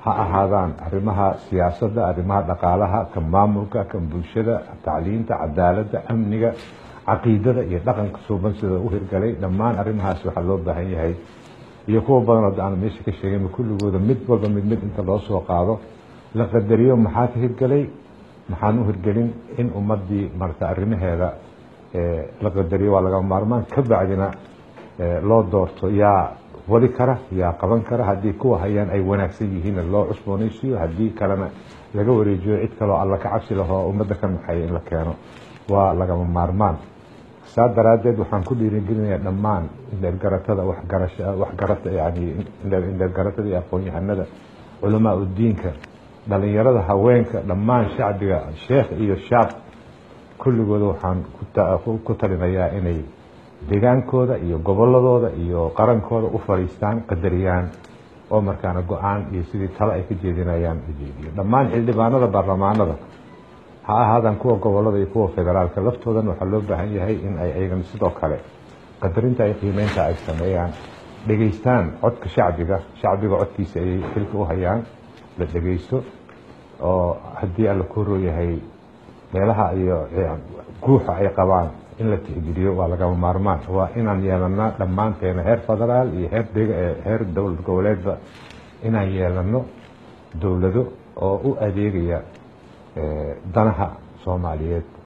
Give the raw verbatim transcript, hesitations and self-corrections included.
ha ahaadaan arrimaha siyaasadda, arrimaha dhaqaalaha, kan maamulka, kan bulshada, tacliinta, cadaaladda, amniga, caqiidada iyo dhaqanka suuban sida u hirgalay. dhammaan arrimahaas waxaa loo baahan yahay iyo kuwa badan oo aan meesha ka sheegay kulligooda mid walba mid mid inta loo soo qaado la qadariyo maxaa ka hirgalay maxaan u hirgelin in ummadii marka arrimaheeda la qadariyo waa laga maarmaan ka bacdina loo doorto yaa wali kara yaa qaban kara haddii kuwa hayaan ay wanaagsan yihiin loo cusboonaysiiyo haddii kalena laga wareejiyo cid kaloo alla ka cabsi lahoo ummadda ka maxay in la keeno waa lagama maarmaan. saa daraadeed waxaan ku dhiirigelinayaa dhammaan indheergaratada waxgarasha waxgarata yani indheergaratada iyo aqoon-yahanada culamaa u diinka dhalinyarada haweenka dhammaan shacbiga sheekh iyo shaab kulligooda waxaan ku talinayaa inay deegaankooda iyo goboladooda iyo qarankooda u fadhiistaan qadariyaan oo markaana go-aan iyo sidii talo ay ka jeedinayaan ujeediyo. dhammaan xildhibaanada baarlamaanada ha ahaadaan kuwa gobolada iyo kuwa federaalka laftoodan waxaa loo baahan yahay in ay ayagana sidoo kale qadarinta ay qiimeynta ay sameeyaan dhegeystaan codka shacbiga shacbiga codkiisa ayay xilka u hayaan la dhegeysto oo haddii alla ku rooyahay meelaha iyo guuxa ay qabaan in la tixgeliyo waa lagama maarmaan. waa inaan yeelana dhammaanteena heer federaal iyo heer heer dowlad goboleedba inaan yeelano dowlado oo u adeegaya danaha Soomaaliyeed.